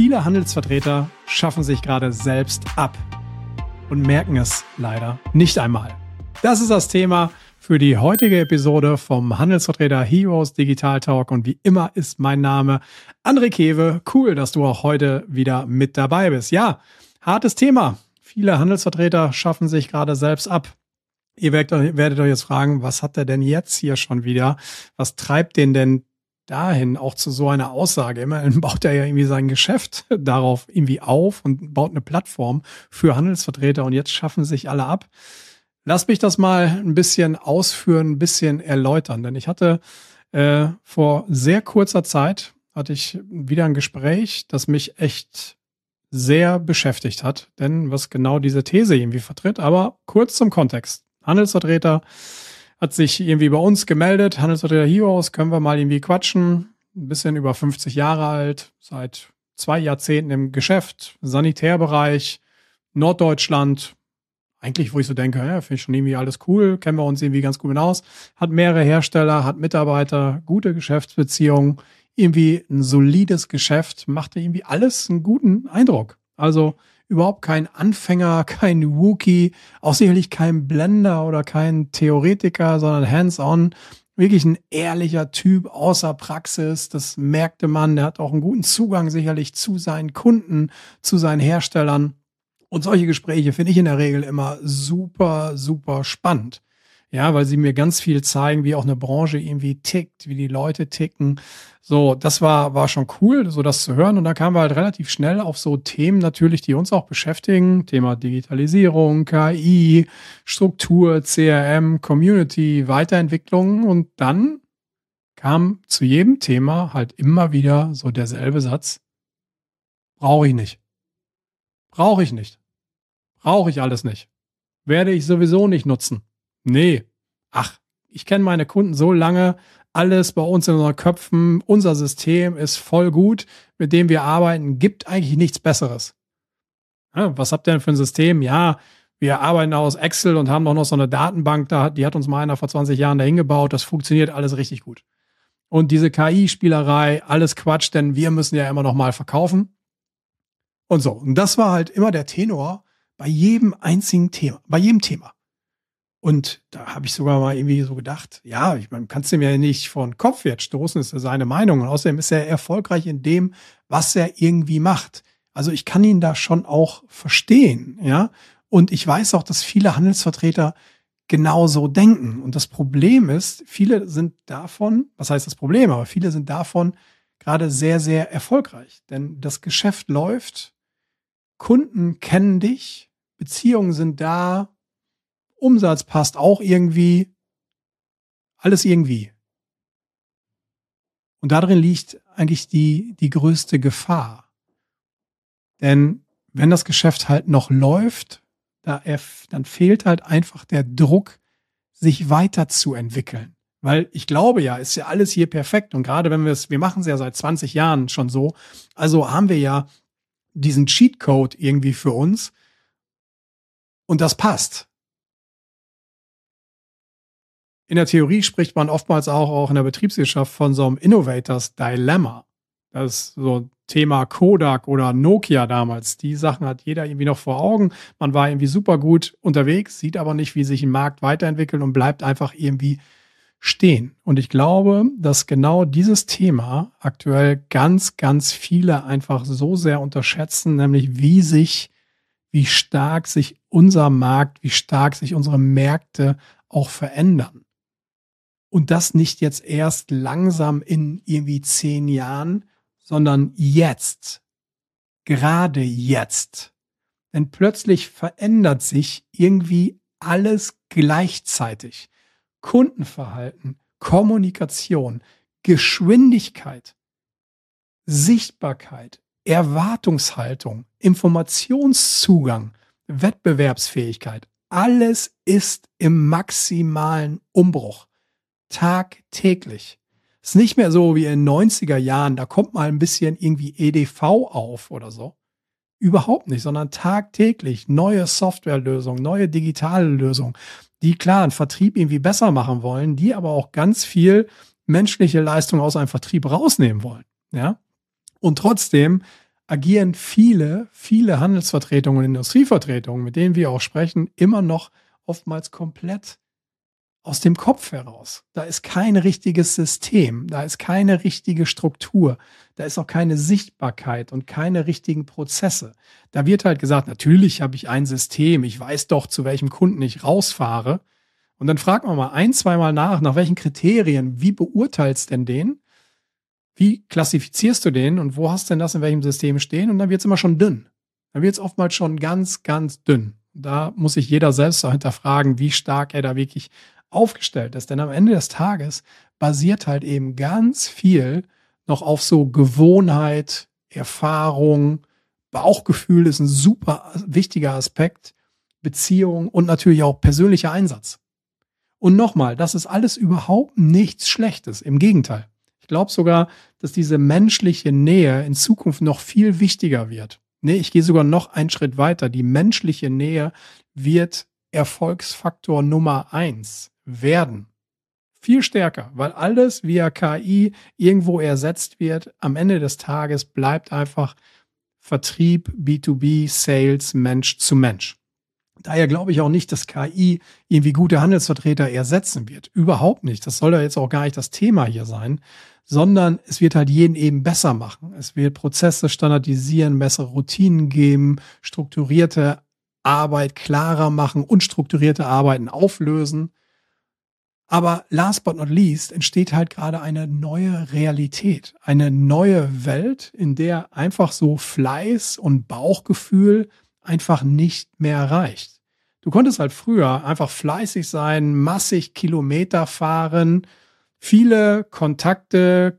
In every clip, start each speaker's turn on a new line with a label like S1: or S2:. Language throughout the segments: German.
S1: Viele Handelsvertreter schaffen sich gerade selbst ab und merken es leider nicht einmal. Das ist das Thema für die heutige Episode vom Handelsvertreter Heroes Digital Talk und wie immer ist mein Name André Kewe. Cool, dass du auch heute wieder mit dabei bist. Ja, hartes Thema. Viele Handelsvertreter schaffen sich gerade selbst ab. Ihr werdet euch jetzt fragen, was hat der denn jetzt hier schon wieder? Was treibt den denn dahin auch zu so einer Aussage? Immerhin baut er ja irgendwie sein Geschäft darauf irgendwie auf und baut eine Plattform für Handelsvertreter und jetzt schaffen sich alle ab. Lass mich das mal ein bisschen ausführen, ein bisschen erläutern, denn ich hatte vor sehr kurzer Zeit hatte ich wieder ein Gespräch, das mich echt sehr beschäftigt hat, denn was genau diese These irgendwie vertritt, aber kurz zum Kontext. Handelsvertreter hat sich irgendwie bei uns gemeldet, Handelsvertreter Heroes, können wir mal irgendwie quatschen, ein bisschen über 50 Jahre alt, seit 2 Jahrzehnten im Geschäft, Sanitärbereich, Norddeutschland, eigentlich, wo ich so denke, ja, finde ich schon irgendwie alles cool, kennen wir uns irgendwie ganz gut aus, hat mehrere Hersteller, hat Mitarbeiter, gute Geschäftsbeziehungen, irgendwie ein solides Geschäft, machte irgendwie alles einen guten Eindruck. Also überhaupt kein Anfänger, kein Rookie, auch sicherlich kein Blender oder kein Theoretiker, sondern hands-on. Wirklich ein ehrlicher Typ außer Praxis, das merkte man. Der hat auch einen guten Zugang sicherlich zu seinen Kunden, zu seinen Herstellern. Und solche Gespräche finde ich in der Regel immer super, super spannend. Ja, weil sie mir ganz viel zeigen, wie auch eine Branche irgendwie tickt, wie die Leute ticken. So, das war schon cool, so das zu hören. Und da kamen wir halt relativ schnell auf so Themen natürlich, die uns auch beschäftigen. Thema Digitalisierung, KI, Struktur, CRM, Community, Weiterentwicklung. Und dann kam zu jedem Thema halt immer wieder so derselbe Satz. Brauche ich nicht. Brauche ich nicht. Brauche ich alles nicht. Werde ich sowieso nicht nutzen. Nee. Ach, ich kenne meine Kunden so lange, alles bei uns in unseren Köpfen, unser System ist voll gut, mit dem wir arbeiten, gibt eigentlich nichts Besseres. Ja, was habt ihr denn für ein System? Ja, wir arbeiten aus Excel und haben doch noch so eine Datenbank, die hat uns mal einer vor 20 Jahren dahin gebaut, das funktioniert alles richtig gut. Und diese KI-Spielerei, alles Quatsch, denn wir müssen ja immer noch mal verkaufen. Und so, und das war halt immer der Tenor bei jedem einzigen Thema, bei jedem Thema. Und da habe ich sogar mal irgendwie so gedacht, ja, ich meine, kannst du mir ja nicht vor den Kopf jetzt stoßen, ist ja seine Meinung. Und außerdem ist er erfolgreich in dem, was er irgendwie macht. Also ich kann ihn da schon auch verstehen, ja. Und ich weiß auch, dass viele Handelsvertreter genauso denken. Und das Problem ist, viele sind davon, was heißt das Problem, aber viele sind davon gerade sehr, sehr erfolgreich. Denn das Geschäft läuft, Kunden kennen dich, Beziehungen sind da, Umsatz passt auch irgendwie, alles irgendwie. Und darin liegt eigentlich die größte Gefahr. Denn wenn das Geschäft halt noch läuft, dann fehlt halt einfach der Druck, sich weiterzuentwickeln. Weil ich glaube ja, ist ja alles hier perfekt. Und gerade wenn wir machen es ja seit 20 Jahren schon so, also haben wir ja diesen Cheatcode irgendwie für uns und das passt. In der Theorie spricht man oftmals auch in der Betriebswirtschaft von so einem Innovators Dilemma. Das ist so ein Thema Kodak oder Nokia damals. Die Sachen hat jeder irgendwie noch vor Augen. Man war irgendwie super gut unterwegs, sieht aber nicht, wie sich ein Markt weiterentwickelt und bleibt einfach irgendwie stehen. Und ich glaube, dass genau dieses Thema aktuell ganz, ganz viele einfach so sehr unterschätzen, nämlich wie stark sich unser Markt, wie stark sich unsere Märkte auch verändern. Und das nicht jetzt erst langsam in irgendwie 10 Jahren, sondern jetzt. Gerade jetzt. Denn plötzlich verändert sich irgendwie alles gleichzeitig. Kundenverhalten, Kommunikation, Geschwindigkeit, Sichtbarkeit, Erwartungshaltung, Informationszugang, Wettbewerbsfähigkeit. Alles ist im maximalen Umbruch. Tagtäglich. Ist nicht mehr so wie in den 90er Jahren, da kommt mal ein bisschen irgendwie EDV auf oder so. Überhaupt nicht, sondern tagtäglich neue Softwarelösungen, neue digitale Lösungen, die klar einen Vertrieb irgendwie besser machen wollen, die aber auch ganz viel menschliche Leistung aus einem Vertrieb rausnehmen wollen. Ja? Und trotzdem agieren viele Handelsvertretungen und Industrievertretungen, mit denen wir auch sprechen, immer noch oftmals komplett aus dem Kopf heraus. Da ist kein richtiges System, da ist keine richtige Struktur, da ist auch keine Sichtbarkeit und keine richtigen Prozesse. Da wird halt gesagt, natürlich habe ich ein System, ich weiß doch, zu welchem Kunden ich rausfahre. Und dann fragt man mal ein-, zweimal nach welchen Kriterien, wie beurteilst denn den? Wie klassifizierst du den und wo hast denn das in welchem System stehen? Und dann wird es immer schon dünn. Dann wird es oftmals schon ganz, ganz dünn. Da muss sich jeder selbst auch hinterfragen, wie stark er da wirklich aufgestellt ist. Denn am Ende des Tages basiert halt eben ganz viel noch auf so Gewohnheit, Erfahrung, Bauchgefühl ist ein super wichtiger Aspekt, Beziehung und natürlich auch persönlicher Einsatz. Und nochmal, das ist alles überhaupt nichts Schlechtes. Im Gegenteil. Ich glaube sogar, dass diese menschliche Nähe in Zukunft noch viel wichtiger wird. Nee, ich gehe sogar noch einen Schritt weiter. Die menschliche Nähe wird Erfolgsfaktor Nummer 1 werden. Viel stärker, weil alles via KI irgendwo ersetzt wird. Am Ende des Tages bleibt einfach Vertrieb, B2B, Sales, Mensch zu Mensch. Daher glaube ich auch nicht, dass KI irgendwie gute Handelsvertreter ersetzen wird. Überhaupt nicht. Das soll ja jetzt auch gar nicht das Thema hier sein, sondern es wird halt jeden eben besser machen. Es wird Prozesse standardisieren, bessere Routinen geben, strukturierte Arbeit klarer machen, unstrukturierte Arbeiten auflösen. Aber last but not least entsteht halt gerade eine neue Realität, eine neue Welt, in der einfach so Fleiß und Bauchgefühl einfach nicht mehr reicht. Du konntest halt früher einfach fleißig sein, massig Kilometer fahren, viele Kontakte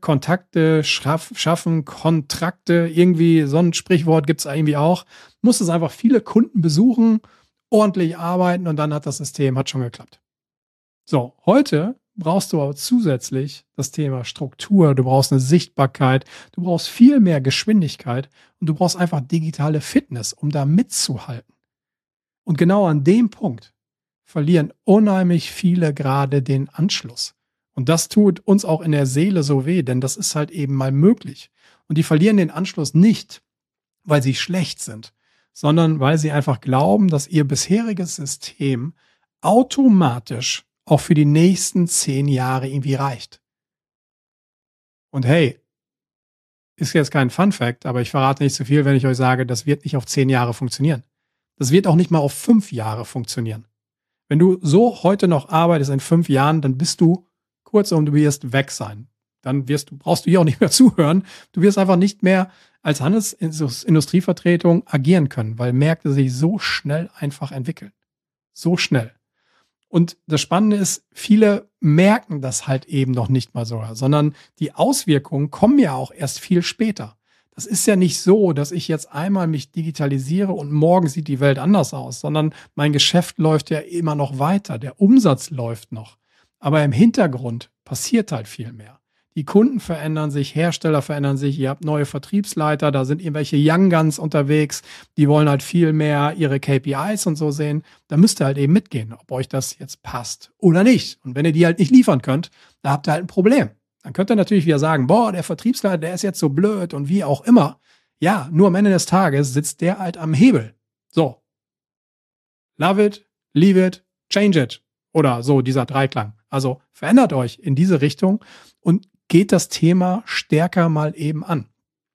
S1: schaffen, Kontrakte, irgendwie so ein Sprichwort gibt's irgendwie auch. Musstest einfach viele Kunden besuchen, ordentlich arbeiten und dann hat das System, hat schon geklappt. So, heute brauchst du aber zusätzlich das Thema Struktur, du brauchst eine Sichtbarkeit, du brauchst viel mehr Geschwindigkeit und du brauchst einfach digitale Fitness, um da mitzuhalten. Und genau an dem Punkt verlieren unheimlich viele gerade den Anschluss. Und das tut uns auch in der Seele so weh, denn das ist halt eben mal möglich. Und die verlieren den Anschluss nicht, weil sie schlecht sind, sondern weil sie einfach glauben, dass ihr bisheriges System automatisch auch für die nächsten 10 Jahre irgendwie reicht. Und hey, ist jetzt kein Fun-Fact, aber ich verrate nicht zu viel, wenn ich euch sage, das wird nicht auf 10 Jahre funktionieren. Das wird auch nicht mal auf 5 Jahre funktionieren. Wenn du so heute noch arbeitest in 5 Jahren, dann bist du kurzum, du wirst weg sein. Dann brauchst du hier auch nicht mehr zuhören. Du wirst einfach nicht mehr als Handelsindustrievertretung agieren können, weil Märkte sich so schnell einfach entwickeln. So schnell. Und das Spannende ist, viele merken das halt eben noch nicht mal so, sondern die Auswirkungen kommen ja auch erst viel später. Das ist ja nicht so, dass ich jetzt einmal mich digitalisiere und morgen sieht die Welt anders aus, sondern mein Geschäft läuft ja immer noch weiter, der Umsatz läuft noch. Aber im Hintergrund passiert halt viel mehr. Die Kunden verändern sich, Hersteller verändern sich, ihr habt neue Vertriebsleiter, da sind irgendwelche Young Guns unterwegs, die wollen halt viel mehr ihre KPIs und so sehen. Da müsst ihr halt eben mitgehen, ob euch das jetzt passt oder nicht. Und wenn ihr die halt nicht liefern könnt, da habt ihr halt ein Problem. Dann könnt ihr natürlich wieder sagen, boah, der Vertriebsleiter, der ist jetzt so blöd und wie auch immer. Ja, nur am Ende des Tages sitzt der halt am Hebel. So. Love it, leave it, change it. Oder so, dieser Dreiklang. Also verändert euch in diese Richtung und geht das Thema stärker mal eben an.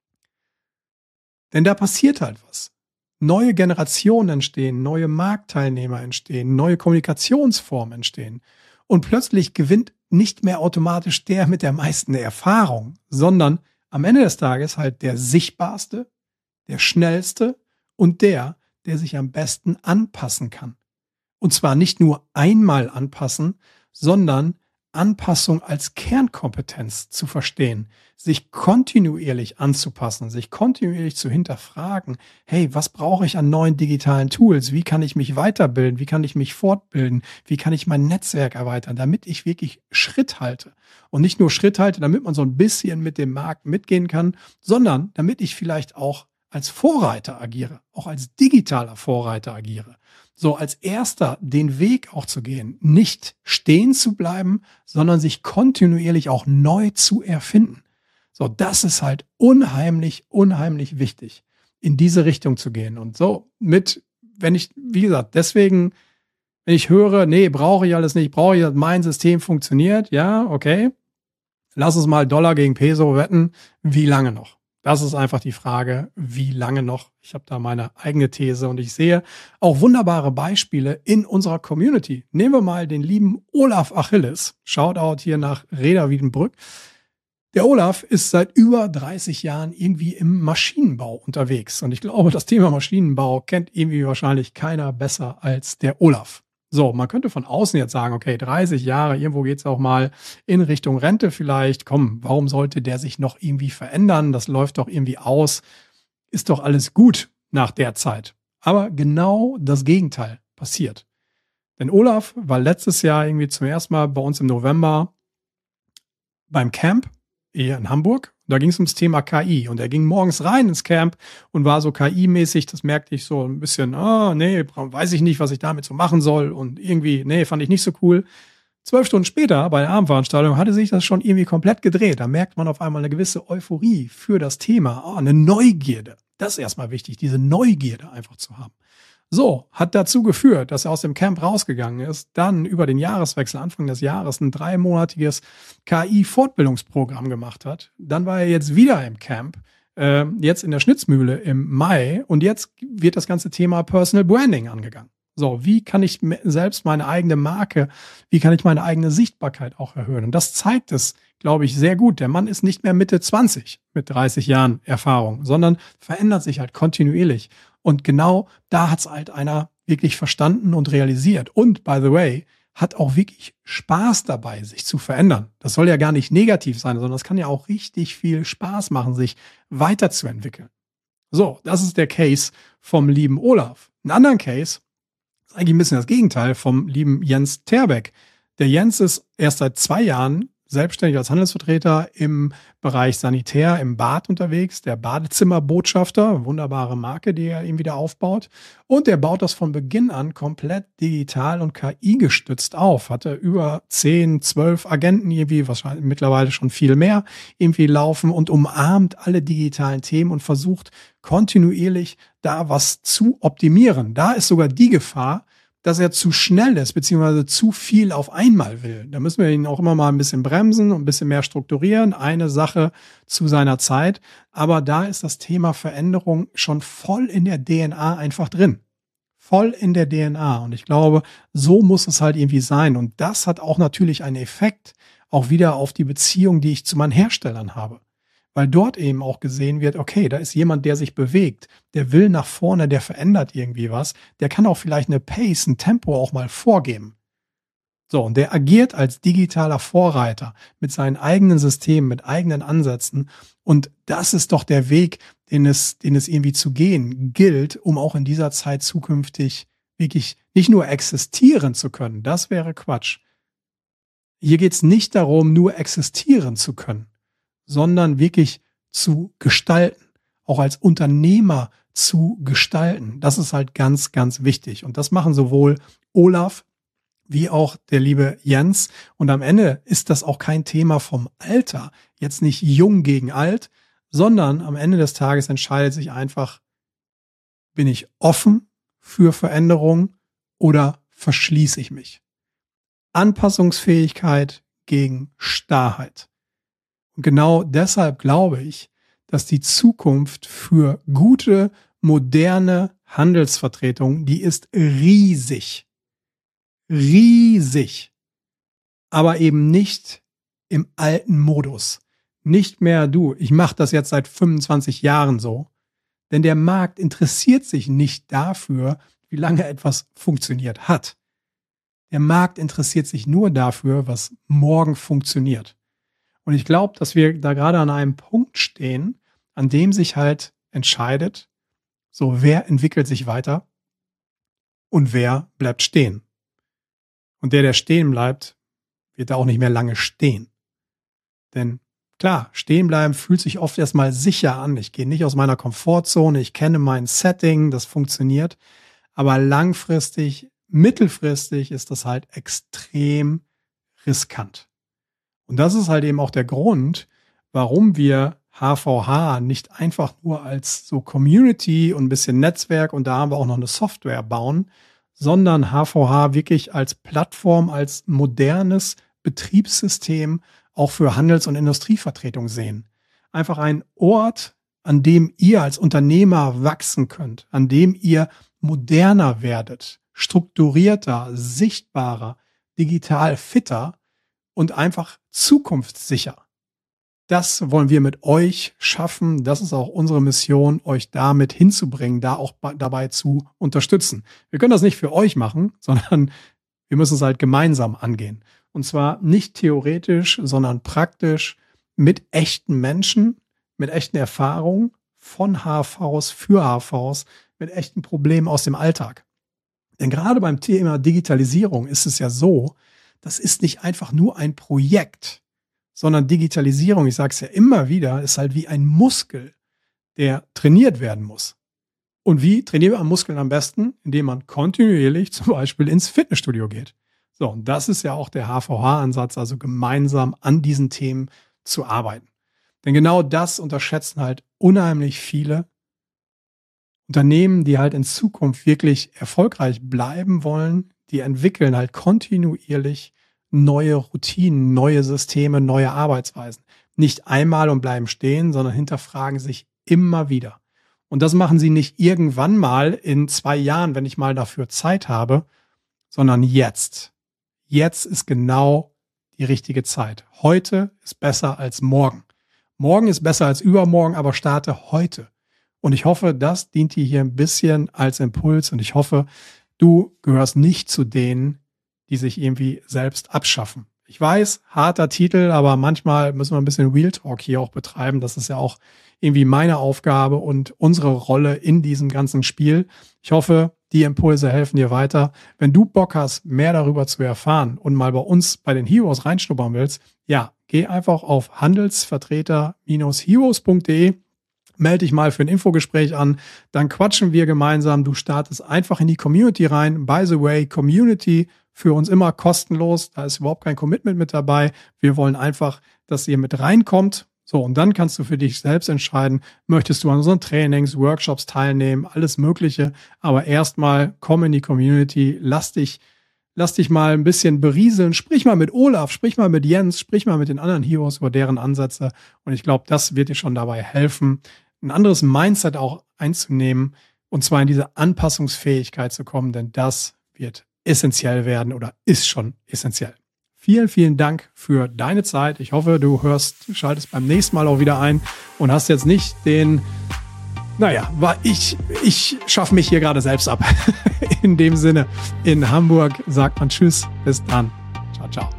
S1: Denn da passiert halt was. Neue Generationen entstehen, neue Marktteilnehmer entstehen, neue Kommunikationsformen entstehen. Und plötzlich gewinnt nicht mehr automatisch der mit der meisten Erfahrung, sondern am Ende des Tages halt der sichtbarste, der schnellste und der sich am besten anpassen kann. Und zwar nicht nur einmal anpassen, sondern Anpassung als Kernkompetenz zu verstehen, sich kontinuierlich anzupassen, sich kontinuierlich zu hinterfragen, hey, was brauche ich an neuen digitalen Tools? Wie kann ich mich weiterbilden? Wie kann ich mich fortbilden? Wie kann ich mein Netzwerk erweitern, damit ich wirklich Schritt halte? Und nicht nur Schritt halte, damit man so ein bisschen mit dem Markt mitgehen kann, sondern damit ich vielleicht auch als Vorreiter agiere, auch als digitaler Vorreiter agiere. So als erster den Weg auch zu gehen, nicht stehen zu bleiben, sondern sich kontinuierlich auch neu zu erfinden. So, das ist halt unheimlich, unheimlich wichtig. in diese Richtung zu gehen. Und so wie gesagt, deswegen, wenn ich höre, nee, brauche ich alles nicht, mein System funktioniert, ja, okay, lass uns mal Dollar gegen Peso wetten, wie lange noch? Das ist einfach die Frage, wie lange noch? Ich habe da meine eigene These und ich sehe auch wunderbare Beispiele in unserer Community. Nehmen wir mal den lieben Olaf Achilles. Shoutout hier nach Reda Wiedenbrück. Der Olaf ist seit über 30 Jahren irgendwie im Maschinenbau unterwegs. Und ich glaube, das Thema Maschinenbau kennt irgendwie wahrscheinlich keiner besser als der Olaf. So, man könnte von außen jetzt sagen, okay, 30 Jahre, irgendwo geht's auch mal in Richtung Rente vielleicht. Komm, warum sollte der sich noch irgendwie verändern? Das läuft doch irgendwie aus. Ist doch alles gut nach der Zeit. Aber genau das Gegenteil passiert. Denn Olaf war letztes Jahr irgendwie zum ersten Mal bei uns im November beim Camp hier in Hamburg. Da ging es ums Thema KI und er ging morgens rein ins Camp und war so KI-mäßig, das merkte ich so ein bisschen, nee, weiß ich nicht, was ich damit so machen soll und irgendwie, nee, fand ich nicht so cool. 12 Stunden später bei der Abendveranstaltung hatte sich das schon irgendwie komplett gedreht. Da merkt man auf einmal eine gewisse Euphorie für das Thema, eine Neugierde. Das ist erstmal wichtig, diese Neugierde einfach zu haben. So, hat dazu geführt, dass er aus dem Camp rausgegangen ist, dann über den Jahreswechsel, Anfang des Jahres, ein 3-monatiges KI-Fortbildungsprogramm gemacht hat. Dann war er jetzt wieder im Camp, jetzt in der Schnitzmühle im Mai und jetzt wird das ganze Thema Personal Branding angegangen. So, wie kann ich selbst meine eigene Marke, wie kann ich meine eigene Sichtbarkeit auch erhöhen? Und das zeigt es, glaube ich, sehr gut. Der Mann ist nicht mehr Mitte 20 mit 30 Jahren Erfahrung, sondern verändert sich halt kontinuierlich. Und genau da hat es halt einer wirklich verstanden und realisiert. Und, by the way, hat auch wirklich Spaß dabei, sich zu verändern. Das soll ja gar nicht negativ sein, sondern es kann ja auch richtig viel Spaß machen, sich weiterzuentwickeln. So, das ist der Case vom lieben Olaf. Einen anderen Case ist eigentlich ein bisschen das Gegenteil vom lieben Jens Terbeck. Der Jens ist erst seit 2 Jahren selbstständig als Handelsvertreter im Bereich Sanitär im Bad unterwegs, der Badezimmerbotschafter, wunderbare Marke, die er ihm wieder aufbaut. Und er baut das von Beginn an komplett digital und KI gestützt auf. Hatte über 10, 12 Agenten irgendwie, wahrscheinlich mittlerweile schon viel mehr, irgendwie laufen und umarmt alle digitalen Themen und versucht kontinuierlich da was zu optimieren. Da ist sogar die Gefahr, dass er zu schnell ist, beziehungsweise zu viel auf einmal will. Da müssen wir ihn auch immer mal ein bisschen bremsen und ein bisschen mehr strukturieren. Eine Sache zu seiner Zeit. Aber da ist das Thema Veränderung schon voll in der DNA einfach drin. Voll in der DNA. Und ich glaube, so muss es halt irgendwie sein. Und das hat auch natürlich einen Effekt auch wieder auf die Beziehung, die ich zu meinen Herstellern habe. Weil dort eben auch gesehen wird, okay, da ist jemand, der sich bewegt, der will nach vorne, der verändert irgendwie was, der kann auch vielleicht eine Pace, ein Tempo auch mal vorgeben. So, und der agiert als digitaler Vorreiter mit seinen eigenen Systemen, mit eigenen Ansätzen. Und das ist doch der Weg, den es irgendwie zu gehen gilt, um auch in dieser Zeit zukünftig wirklich nicht nur existieren zu können. Das wäre Quatsch. Hier geht es nicht darum, nur existieren zu können, sondern wirklich zu gestalten, auch als Unternehmer zu gestalten. Das ist halt ganz, ganz wichtig. Und das machen sowohl Olaf wie auch der liebe Jens. Und am Ende ist das auch kein Thema vom Alter. Jetzt nicht jung gegen alt, sondern am Ende des Tages entscheidet sich einfach, bin ich offen für Veränderung oder verschließe ich mich? Anpassungsfähigkeit gegen Starrheit. Und genau deshalb glaube ich, dass die Zukunft für gute, moderne Handelsvertretung, die ist riesig. Riesig. Aber eben nicht im alten Modus. Nicht mehr ich mache das jetzt seit 25 Jahren so. Denn der Markt interessiert sich nicht dafür, wie lange etwas funktioniert hat. Der Markt interessiert sich nur dafür, was morgen funktioniert. Und ich glaube, dass wir da gerade an einem Punkt stehen, an dem sich halt entscheidet, so wer entwickelt sich weiter und wer bleibt stehen. Und der stehen bleibt, wird da auch nicht mehr lange stehen. Denn klar, stehen bleiben fühlt sich oft erstmal sicher an. Ich gehe nicht aus meiner Komfortzone, ich kenne mein Setting, das funktioniert. Aber langfristig, mittelfristig ist das halt extrem riskant. Und das ist halt eben auch der Grund, warum wir HVH nicht einfach nur als so Community und ein bisschen Netzwerk und da haben wir auch noch eine Software bauen, sondern HVH wirklich als Plattform, als modernes Betriebssystem auch für Handels- und Industrievertretung sehen. Einfach ein Ort, an dem ihr als Unternehmer wachsen könnt, an dem ihr moderner werdet, strukturierter, sichtbarer, digital fitter und einfach zukunftssicher. Das wollen wir mit euch schaffen. Das ist auch unsere Mission, euch damit hinzubringen, da auch dabei zu unterstützen. Wir können das nicht für euch machen, sondern wir müssen es halt gemeinsam angehen. Und zwar nicht theoretisch, sondern praktisch mit echten Menschen, mit echten Erfahrungen von HVs für HVs, mit echten Problemen aus dem Alltag. Denn gerade beim Thema Digitalisierung ist es ja so, das ist nicht einfach nur ein Projekt, sondern Digitalisierung, ich sage es ja immer wieder, ist halt wie ein Muskel, der trainiert werden muss. Und wie trainiert man Muskeln am besten? Indem man kontinuierlich zum Beispiel ins Fitnessstudio geht. So, und das ist ja auch der HVH-Ansatz, also gemeinsam an diesen Themen zu arbeiten. Denn genau das unterschätzen halt unheimlich viele Unternehmen, die halt in Zukunft wirklich erfolgreich bleiben wollen, die entwickeln halt kontinuierlich neue Routinen, neue Systeme, neue Arbeitsweisen. Nicht einmal und bleiben stehen, sondern hinterfragen sich immer wieder. Und das machen sie nicht irgendwann mal in 2 Jahren, wenn ich mal dafür Zeit habe, sondern jetzt. Jetzt ist genau die richtige Zeit. Heute ist besser als morgen. Morgen ist besser als übermorgen, aber starte heute. Und ich hoffe, das dient dir hier ein bisschen als Impuls und ich hoffe, du gehörst nicht zu denen, die sich irgendwie selbst abschaffen. Ich weiß, harter Titel, aber manchmal müssen wir ein bisschen Real Talk hier auch betreiben. Das ist ja auch irgendwie meine Aufgabe und unsere Rolle in diesem ganzen Spiel. Ich hoffe, die Impulse helfen dir weiter. Wenn du Bock hast, mehr darüber zu erfahren und mal bei uns bei den Heroes reinschnuppern willst, ja, geh einfach auf handelsvertreter-heroes.de. Melde dich mal für ein Infogespräch an, dann quatschen wir gemeinsam. Du startest einfach in die Community rein. By the way, Community für uns immer kostenlos. Da ist überhaupt kein Commitment mit dabei. Wir wollen einfach, dass ihr mit reinkommt. So, und dann kannst du für dich selbst entscheiden, möchtest du an unseren Trainings, Workshops teilnehmen, alles Mögliche. Aber erstmal komm in die Community, lass dich mal ein bisschen berieseln. Sprich mal mit Olaf, sprich mal mit Jens, sprich mal mit den anderen Heroes über deren Ansätze. Und ich glaube, das wird dir schon dabei helfen, ein anderes Mindset auch einzunehmen und zwar in diese Anpassungsfähigkeit zu kommen, denn das wird essentiell werden oder ist schon essentiell. Vielen, vielen Dank für deine Zeit. Ich hoffe, du schaltest beim nächsten Mal auch wieder ein und hast jetzt nicht ich schaffe mich hier gerade selbst ab. In dem Sinne, in Hamburg sagt man Tschüss, bis dann. Ciao, ciao.